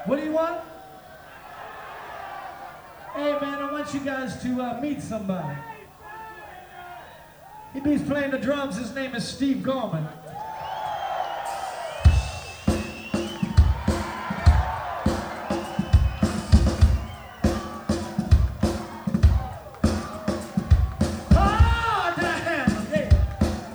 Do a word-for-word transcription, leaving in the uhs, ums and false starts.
What do you want? Hey man, I want you guys to uh, meet somebody. He's playing the drums. His name is Steve Gorman.